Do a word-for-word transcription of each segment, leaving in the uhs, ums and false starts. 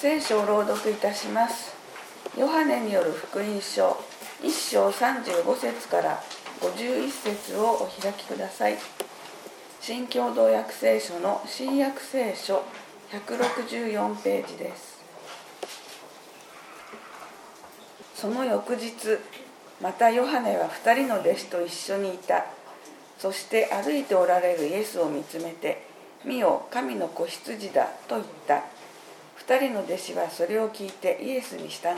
聖書を朗読いたします。ヨハネによる福音書いっ章さんじゅうご節からごじゅういち節をお開きください。新共同訳聖書の新約聖書ひゃくろくじゅうよんページです。その翌日、またヨハネは二人の弟子と一緒にいた。そして歩いておられるイエスを見つめて、見よ、神の子羊だと言った。二人の弟子はそれを聞いてイエスに従った。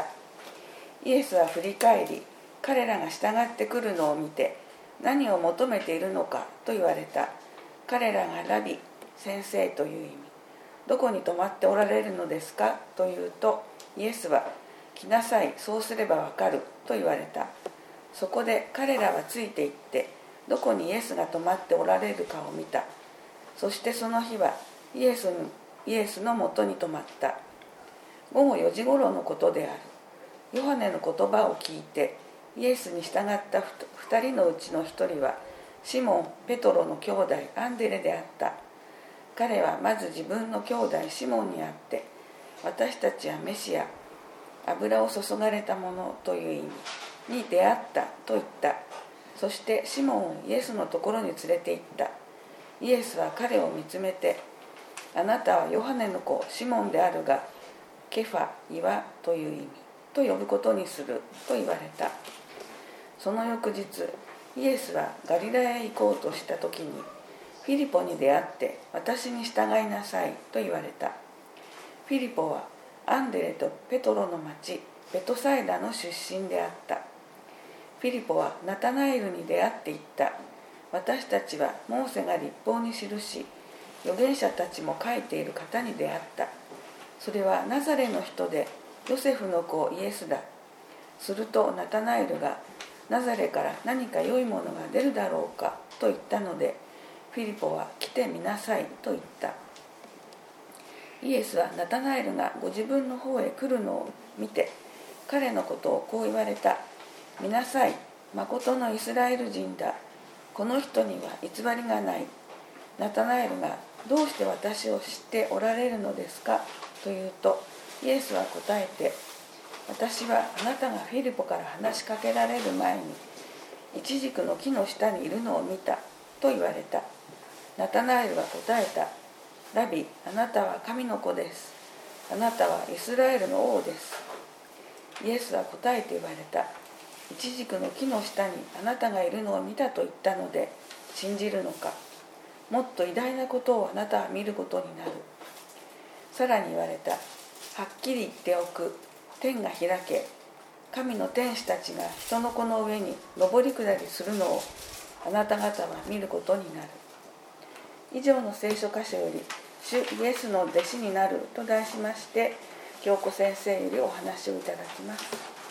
イエスは振り返り、彼らが従ってくるのを見て、何を求めているのかと言われた。彼らがラビ、先生という意味、どこに泊まっておられるのですかというと、イエスは、来なさい、そうすればわかると言われた。そこで彼らはついて行って、どこにイエスが泊まっておられるかを見た。そしてその日はイエスにイエスのもとに泊まった。午後よじ頃のことである。ヨハネの言葉を聞いてイエスに従った二人のうちの一人はシモン・ペトロの兄弟アンデレであった。彼はまず自分の兄弟シモンに会って、私たちはメシア、油を注がれたものという意味に出会ったと言った。そしてシモンをイエスのところに連れて行った。イエスは彼を見つめて、あなたはヨハネの子シモンであるが、ケファ、岩という意味と呼ぶことにすると言われた。その翌日、イエスはガリラヤへ行こうとした時に、フィリポに出会って、私に従いなさいと言われた。フィリポはアンデレとペトロの町ベトサイダの出身であった。フィリポはナタナエルに出会って言った。私たちはモーセが律法に記し、預言者たちも書いている方に出会った。それはナザレの人でヨセフの子イエスだ。するとナタナエルが、ナザレから何か良いものが出るだろうかと言ったので、フィリポは来てみなさいと言った。イエスはナタナエルがご自分の方へ来るのを見て、彼のことをこう言われた。見なさい、まことのイスラエル人だ。この人には偽りがない。ナタナエルが、どうして私を知っておられるのですかと言うと、イエスは答えて、私はあなたがフィリポから話しかけられる前に、イチジクの木の下にいるのを見たと言われた。ナタナエルは答えた。ラビ、あなたは神の子です。あなたはイスラエルの王です。イエスは答えて言われた。イチジクの木の下にあなたがいるのを見たと言ったので信じるのか。もっと偉大なことをあなたは見ることになる。さらに言われた。はっきり言っておく。天が開け、神の天使たちが人の子の上に上り下りするのをあなた方は見ることになる。以上の聖書箇所より、主イエスの弟子になると題しまして、京子先生よりお話をいただきます。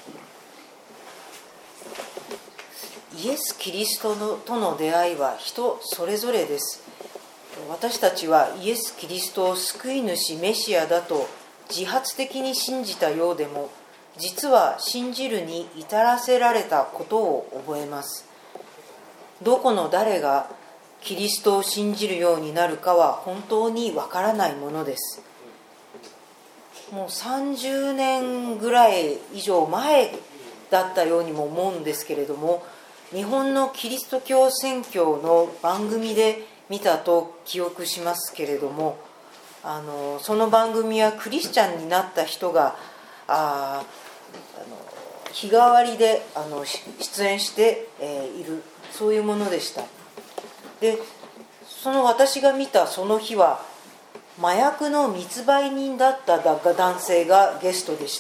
イエス・キリストのとの出会いは人それぞれです。私たちはイエス・キリストを救い主メシアだと自発的に信じたようでも、実は信じるに至らせられたことを覚えます。どこの誰がキリストを信じるようになるかは本当にわからないものです。もうさんじゅうねんぐらい以上前だったようにも思うんですけれども、日本のキリスト教宣教の番組で見たと記憶しますけれども、あのその番組はクリスチャンになった人がああの日替わりであの出演して、えー、いる、そういうものでした。で、その私が見たその日は麻薬の密売人だった男性がゲストでした。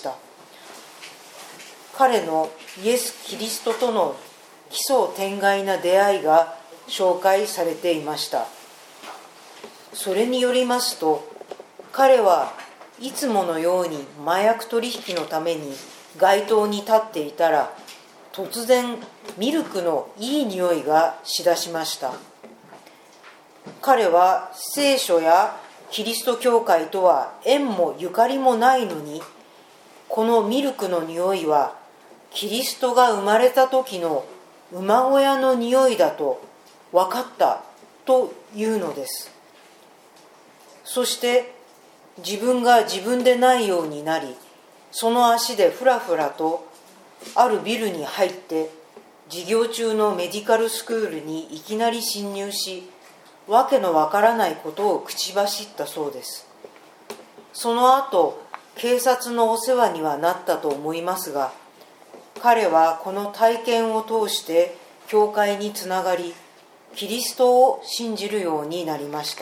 彼のイエス・キリストとの奇想天外な出会いが紹介されていました。それによりますと、彼はいつものように麻薬取引のために街頭に立っていたら、突然ミルクのいい匂いがしだしました。彼は聖書やキリスト教会とは縁もゆかりもないのに、このミルクの匂いはキリストが生まれた時の馬小屋の匂いだと分かったというのです。そして自分が自分でないようになり、その足でふらふらとあるビルに入って授業中のメディカルスクールにいきなり侵入し、わけのわからないことを口走ったそうです。その後、警察のお世話にはなったと思いますが、彼はこの体験を通して教会につながり、キリストを信じるようになりました。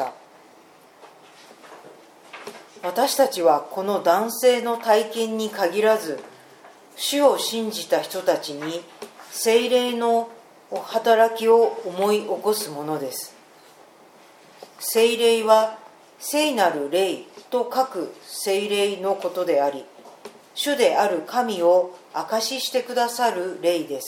私たちはこの男性の体験に限らず、主を信じた人たちに聖霊の働きを思い起こすものです。聖霊は聖なる霊と書く聖霊のことであり、主である神を証ししてくださる霊です。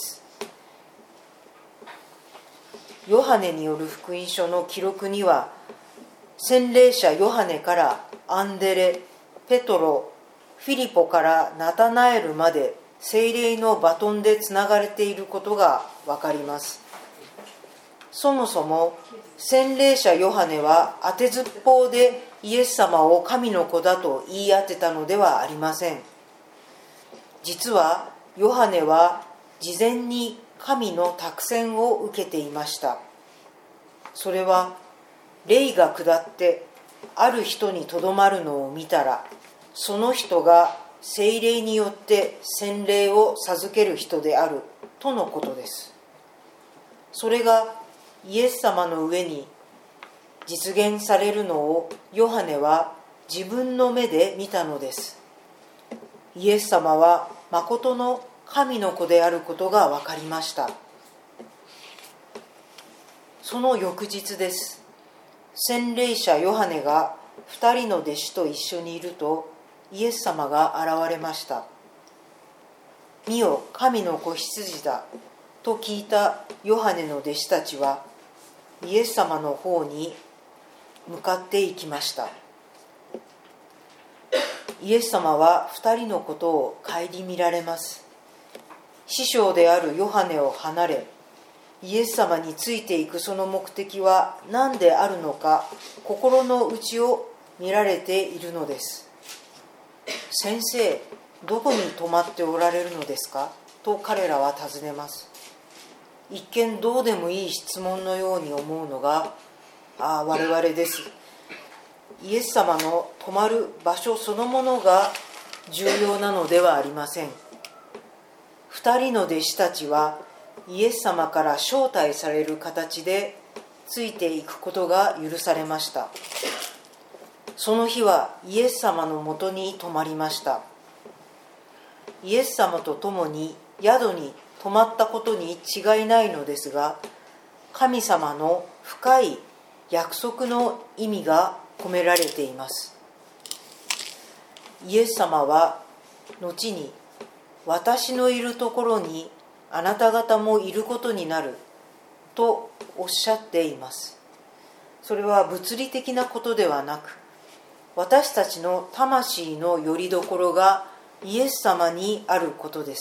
ヨハネによる福音書の記録には、洗礼者ヨハネからアンデレ、ペトロ、フィリポからナタナエルまで聖霊のバトンでつながれていることがわかります。そもそも洗礼者ヨハネは当てずっぽうでイエス様を神の子だと言い当てたのではありません。実はヨハネは事前に神の託宣を受けていました。それは霊が下ってある人にとどまるのを見たら、その人が聖霊によって洗礼を授ける人であるとのことです。それがイエス様の上に実現されるのをヨハネは自分の目で見たのです。イエス様は誠の神の子であることが分かりました。その翌日です。洗礼者ヨハネが二人の弟子と一緒にいると、イエス様が現れました。見よ、神の子羊だと聞いたヨハネの弟子たちは、イエス様の方に向かっていきました。イエス様は二人のことを顧みられます。師匠であるヨハネを離れ、イエス様についていくその目的は何であるのか、心の内を見られているのです。先生、どこに泊まっておられるのですかと彼らは尋ねます。一見どうでもいい質問のように思うのが、ああ、我々です。イエス様の泊まる場所そのものが重要なのではありません。二人の弟子たちはイエス様から招待される形でついていくことが許されました。その日はイエス様のもとに泊まりました。イエス様と共に宿に泊まったことに違いないのですが、神様の深い約束の意味が込められています。イエス様は後に、私のいるところにあなた方もいることになるとおっしゃっています。それは物理的なことではなく、私たちの魂の拠り所がイエス様にあることです。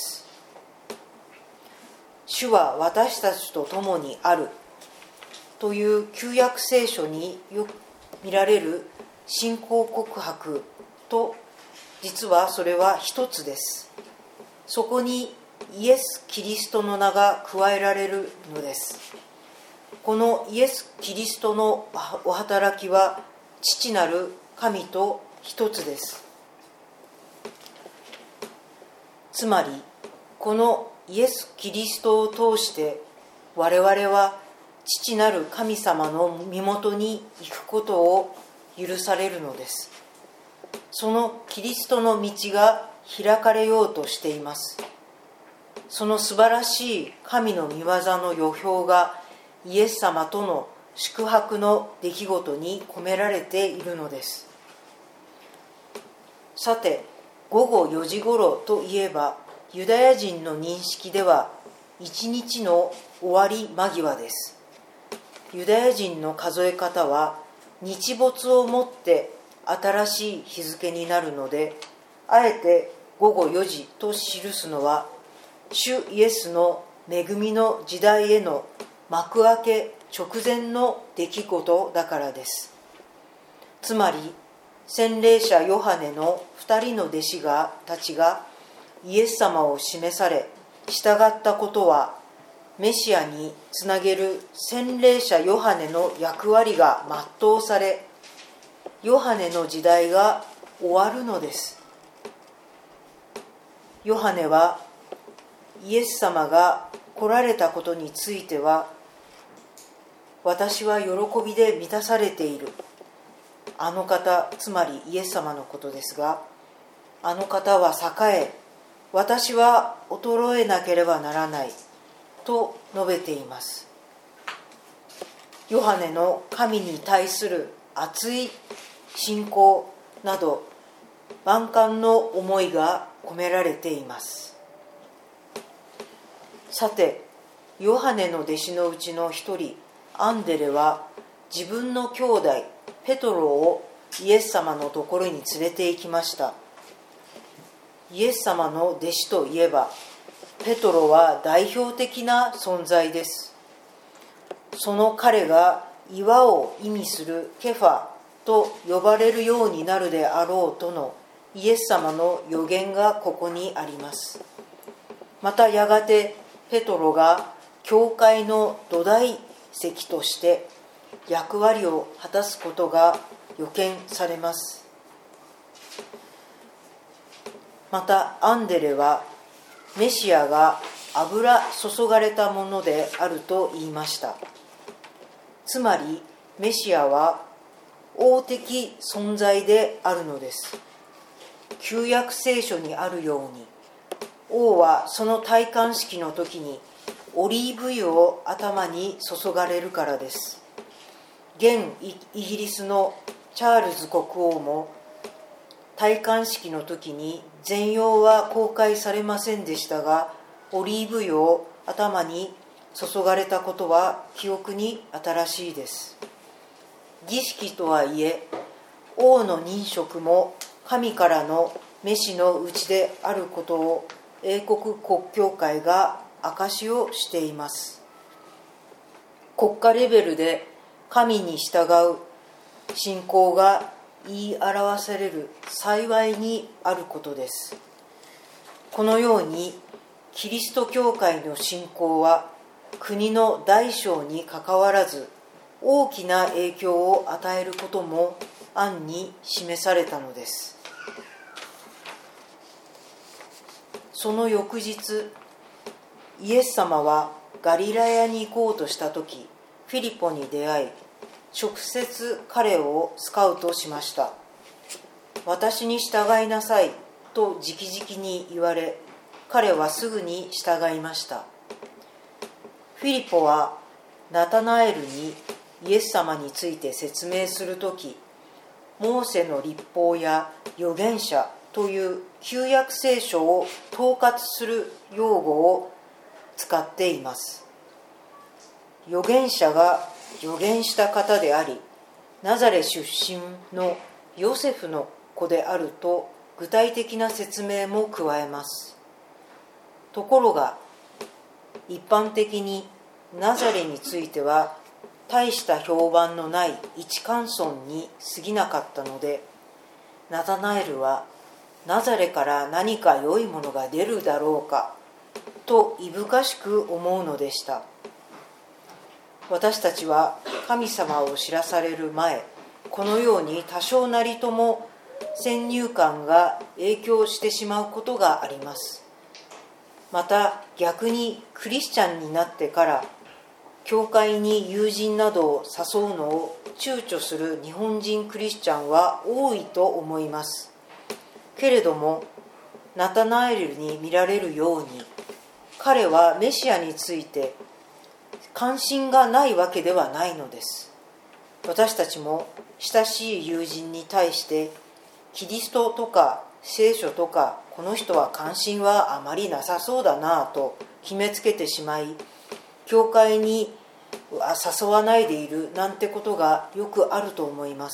主は私たちと共にあるという旧約聖書によく見られる信仰告白と、実はそれは一つです。そこにイエス・キリストの名が加えられるのです。このイエス・キリストのお働きは父なる神と一つです。つまりこのイエス・キリストを通して我々は父なる神様の身元に行くことを許されるのです。そのキリストの道が開かれようとしています。その素晴らしい神の御業の予表がイエス様との宿泊の出来事に込められているのです。さて、午後よじごろといえば、ユダヤ人の認識では一日の終わり間際です。ユダヤ人の数え方は日没をもって新しい日付になるので、あえて午後よじと記すのは主イエスの恵みの時代への幕開け直前の出来事だからです。つまり洗礼者ヨハネの二人の弟子がたちがイエス様を示され従ったことは、メシアにつなげる洗礼者ヨハネの役割が全うされ、ヨハネの時代が終わるのです。ヨハネはイエス様が来られたことについては、私は喜びで満たされている、あの方、つまりイエス様のことですが、あの方は栄え、私は衰えなければならないと述べています。ヨハネの神に対する熱い信仰など万感の思いが込められています。さて、ヨハネの弟子のうちの一人、アンデレは自分の兄弟ペトロをイエス様のところに連れて行きました。イエス様の弟子といえば、ペトロは代表的な存在です。その彼が岩を意味するケファと呼ばれるようになるであろうとのイエス様の予言がここにあります。またやがてペトロが教会の土台石として役割を果たすことが予見されます。またアンデレはメシアが油注がれたものであると言いました。つまりメシアは王的存在であるのです。旧約聖書にあるように、王はその戴冠式の時にオリーブ油を頭に注がれるからです。現イギリスのチャールズ国王も戴冠式の時に全容は公開されませんでしたが、オリーブ油を頭に注がれたことは記憶に新しいです。儀式とはいえ、王の任職も神からの召しのうちであることを英国国教会が証しをしています。国家レベルで神に従う信仰が言い表される幸いにあることです。このようにキリスト教会の信仰は国の大小にかかわらず大きな影響を与えることも暗に示されたのです。その翌日、イエス様はガリラヤに行こうとしたとき、フィリポに出会い、直接彼をスカウトしました。私に従いなさいと直々に言われ、彼はすぐに従いました。フィリポはナタナエルにイエス様について説明するとき、モーセの律法や預言者という旧約聖書を統括する用語を使っています。預言者が預言した方であり、ナザレ出身のヨセフの子であると具体的な説明も加えます。ところが一般的にナザレについては大した評判のない一貫村に過ぎなかったので、ナタナエルはナザレから何か良いものが出るだろうかといぶかしく思うのでした。私たちは神様を知らされる前、このように多少なりとも先入観が影響してしまうことがあります。また逆にクリスチャンになってから教会に友人などを誘うのを躊躇する日本人クリスチャンは多いと思います。けれどもナタナエルに見られるように、彼はメシアについて関心がないわけではないのです。私たちも親しい友人に対してキリストとか聖書とかこの人は関心はあまりなさそうだなと決めつけてしまい、教会に誘わないでいるなんてことがよくあると思います。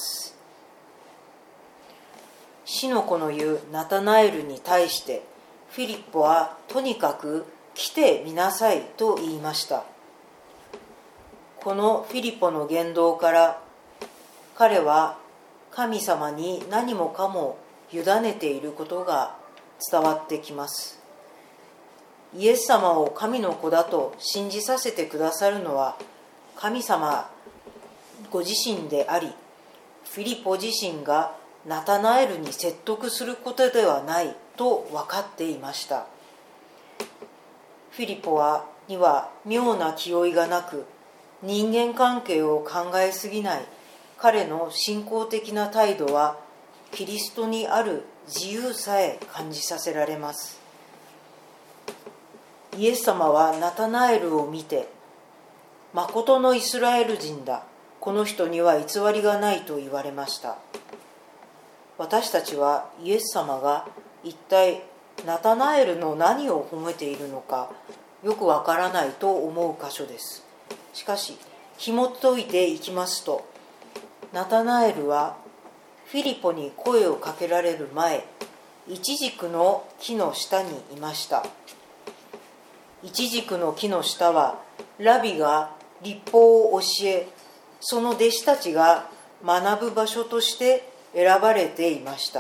死の子の言うナタナエルに対してフィリッポはとにかく来てみなさいと言いました。このフィリポの言動から彼は神様に何もかも委ねていることが伝わってきます。イエス様を神の子だと信じさせてくださるのは神様ご自身であり、フィリポ自身がナタナエルに説得することではないと分かっていました。フィリポはには妙な気負いがなく、人間関係を考えすぎない彼の信仰的な態度はキリストにある自由さえ感じさせられます。イエス様はナタナエルを見て、まことのイスラエル人だ、この人には偽りがないと言われました。私たちはイエス様が一体ナタナエルの何を褒めているのかよくわからないと思う箇所です。しかし紐解いていきますと、ナタナエルはフィリポに声をかけられる前、イチジクの木の下にいました。イチジクの木の下はラビが律法を教え、その弟子たちが学ぶ場所として選ばれていました。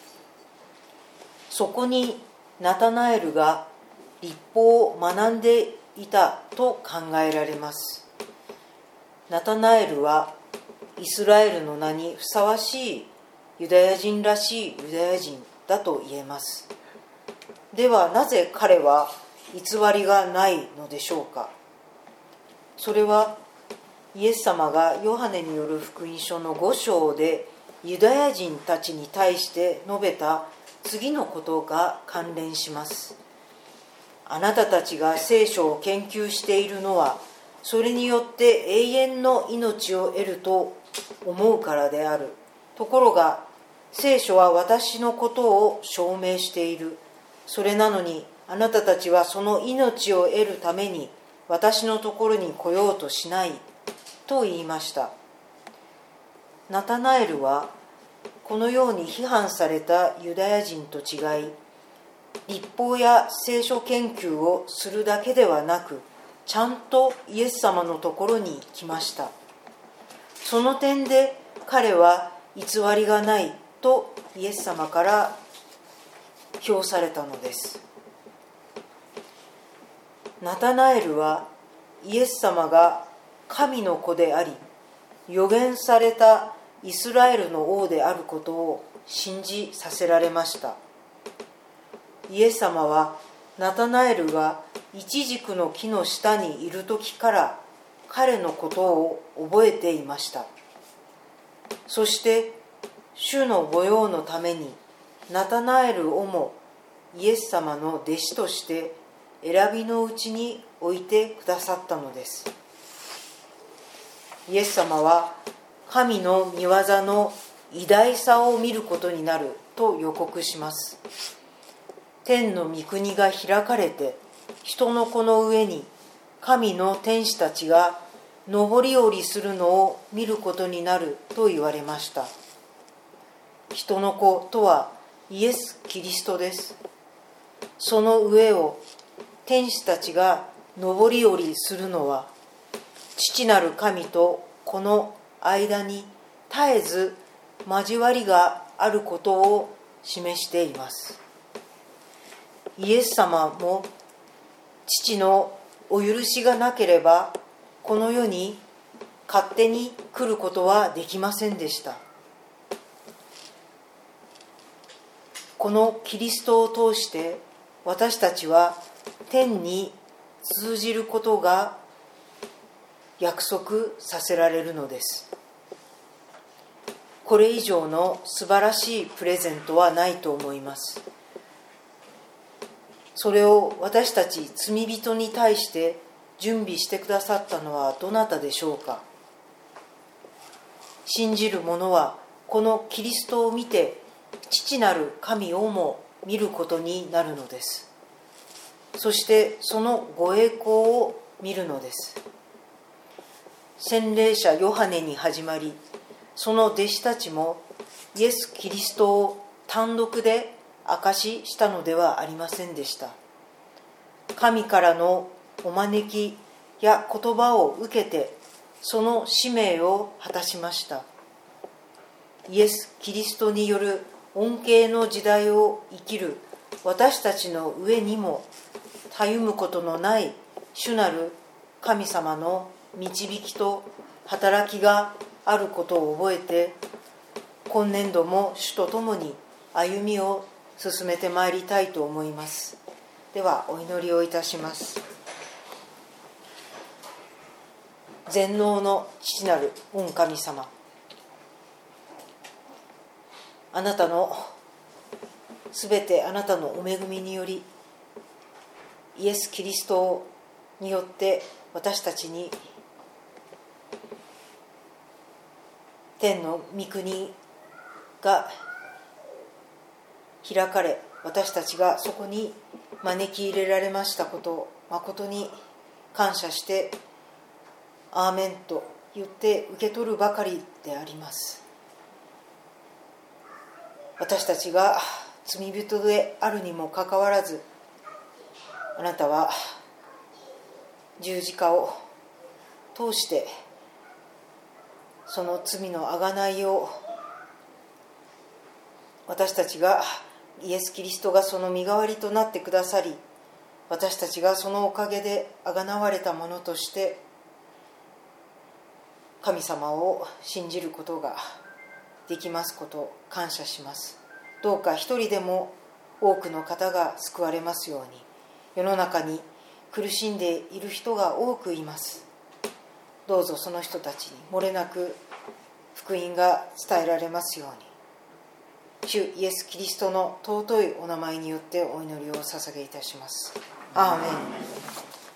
そこにナタナエルが律法を学んでいたと考えられます。ナタナエルはイスラエルの名にふさわしいユダヤ人らしいユダヤ人だと言えます。ではなぜ彼は偽りがないのでしょうか。それはイエス様がヨハネによる福音書のご章でユダヤ人たちに対して述べた次のことが関連します。あなたたちが聖書を研究しているのは、それによって永遠の命を得ると思うからである。ところが聖書は私のことを証明している。それなのにあなたたちはその命を得るために私のところに来ようとしないと言いました。ナタナエルはこのように批判されたユダヤ人と違い、律法や聖書研究をするだけではなく、ちゃんとイエス様のところに来ました。その点で彼は偽りがないとイエス様から評されたのです。ナタナエルはイエス様が神の子であり、預言されたイスラエルの王であることを信じさせられました。イエス様はナタナエルがイチジクの木の下にいる時から彼のことを覚えていました。そして主の御用のためにナタナエルをもイエス様の弟子として選びのうちに置いてくださったのです。イエス様は神の御業の偉大さを見ることになると予告します。天の御国が開かれて、人の子の上に神の天使たちが上り下りするのを見ることになると言われました。人の子とはイエス・キリストです。その上を天使たちが上り下りするのは、父なる神と子の間に絶えず交わりがあることを示しています。イエス様も父のお許しがなければこの世に勝手に来ることはできませんでした。このキリストを通して私たちは天に通じることが約束させられるのです。これ以上の素晴らしいプレゼントはないと思います。それを私たち罪人に対して準備してくださったのはどなたでしょうか。信じる者はこのキリストを見て父なる神をも見ることになるのです。そしてそのご栄光を見るのです。洗礼者ヨハネに始まり、その弟子たちもイエス・キリストを単独で証ししたのではありませんでした。神からのお招きや言葉を受けてその使命を果たしました。 イエス・キリストによる恩恵の時代を生きる私たちの上にも、たゆむことのない主なる神様の導きと働きがあることを覚えて、今年度も主と共に歩みを進めてまいりたいと思います。ではお祈りをいたします。全能の父なる御神様、あなたのすべてあなたのお恵みにより、イエス・キリストによって私たちに天の御国が開かれ、私たちがそこに招き入れられましたことを誠に感謝してアーメンと言って受け取るばかりであります。私たちが罪人であるにもかかわらず、あなたは十字架を通してその罪の贖いを、私たちがイエス・キリストがその身代わりとなってくださり、私たちがそのおかげで贖われたものとして神様を信じることができますことを感謝します。どうか一人でも多くの方が救われますように。世の中に苦しんでいる人が多くいます。どうぞその人たちに漏れなく福音が伝えられますように。主イエス・キリストの尊いお名前によってお祈りを捧げいたします。アーメン。